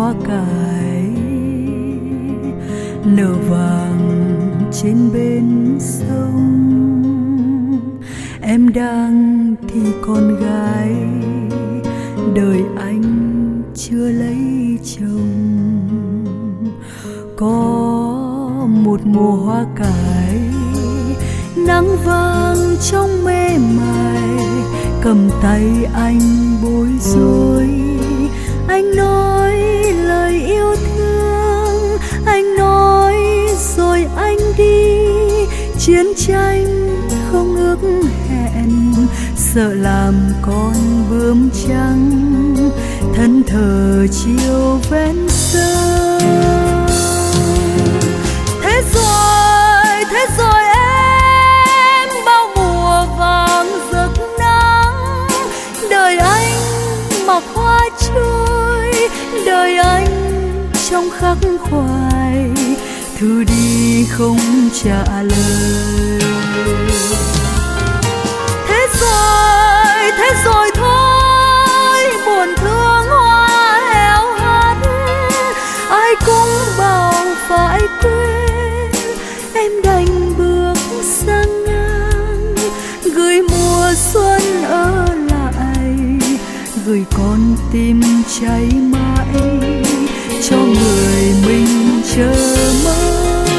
hoa cải nở vàng trên bên sông. Em đang thì con gái, đời anh chưa lấy chồng. Có một mùa hoa cải, nắng vàng trong mê mải, cầm tay anh bối rối. Anh nói lời yêu thương, anh nói rồi anh đi. Chiến tranh không ước hẹn, sợ làm con bướm trắng, thân thờ chiều ven sông. Thế rồi em bao mùa vàng rực nắng. Đời anh mặc hoa trôi, đời anh trong khắc khoải, thư đi không trả lời. Thế rồi thôi, buồn thương hoa héo hắt, ai cũng bảo phải quên. Em đành bước sang ngang, gửi mùa xuân ở lại, gửi con tim cháy mãi cho người mình chờ mong.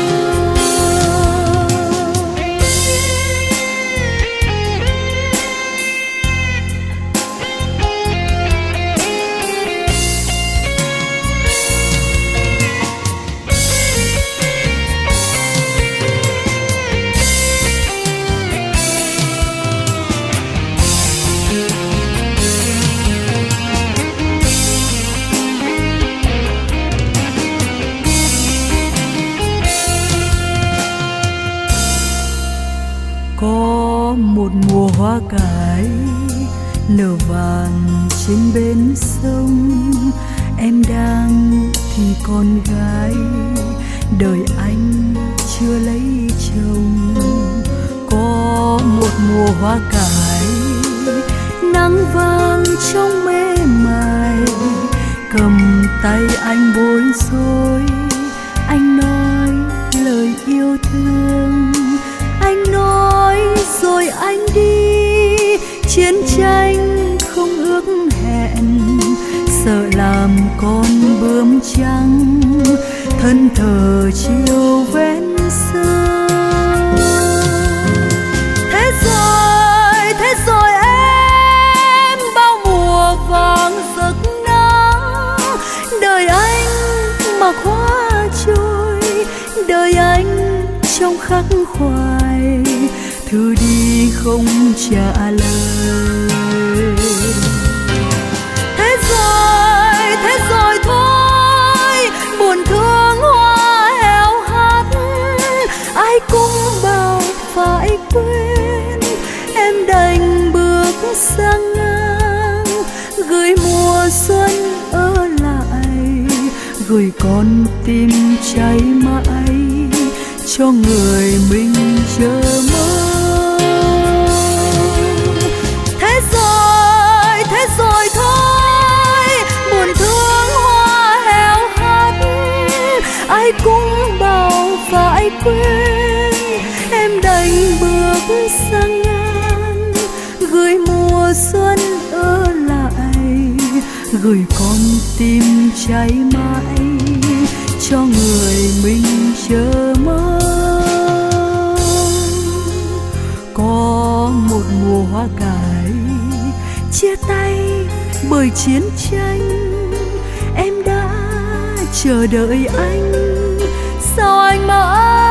Có một mùa hoa cải nở vàng trên bên sông. Em đang thì con gái, đời anh chưa lấy chồng. Có một mùa hoa cải, nắng vàng trong mê mải, cầm tay anh bối rối. Anh nói lời yêu thương, anh nói rồi anh đi. Chiến tranh không ước hẹn, sợ làm con bướm trắng, thân thờ chiều ven sông. Thế rồi em bao mùa vàng rực nắng. Đời anh mặc hoa trôi, đời anh trong khắc khoải, thư đi không trả lời. Thế rồi thôi, buồn thương hoa héo hắt, ai cũng bảo phải quên. Em đành bước sang ngang, gửi mùa xuân ở lại, gửi con tim cháy mãi cho người mình chờ mong. Thế rồi thôi, buồn thương hoa héo hắt, ai cũng bảo phải quên. Em đành bước sang ngang, gửi mùa xuân ở lại, gửi con tim cháy mãi cho người mình chờ mong. Có một mùa hoa cải chia tay bởi chiến tranh, em đã chờ đợi anh, sao anh mãi